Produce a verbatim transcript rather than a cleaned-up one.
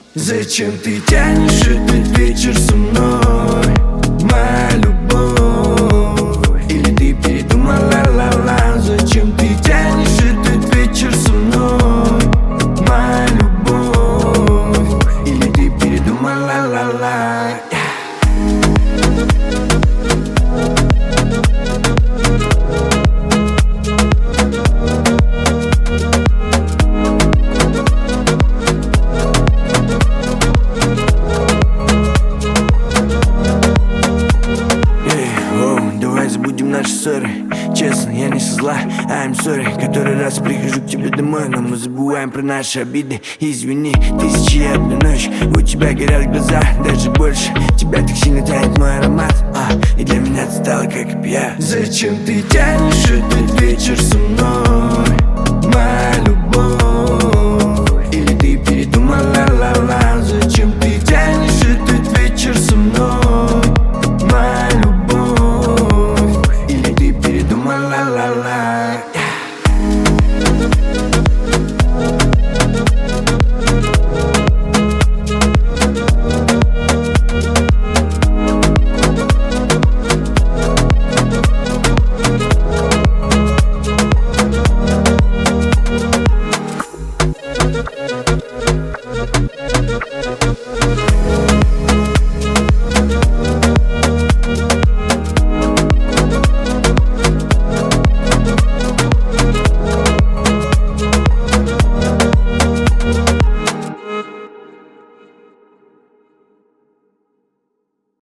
Зачем ты тянешь этот вечер со мной, моя любовь? Или ты передумала, ла-ла? Зачем ты тянешь этот вечер со мной, моя любовь? Или ты передумала, ла-ла? Наши ссоры, честно, я не со зла, I'm sorry. Который раз прихожу к тебе домой, но мы забываем про наши обиды. Извини, тысячи и одна ночь, у тебя горят глаза, даже больше. Тебя так сильно тянет мой аромат, а, и для меня ты стала как и я. Зачем ты тянешь этот вечер со мной, моя любовь? Или ты передумала, ла-ла? Зачем ты тянешь этот вечер со мной, моя любовь? Ла-ла-ла.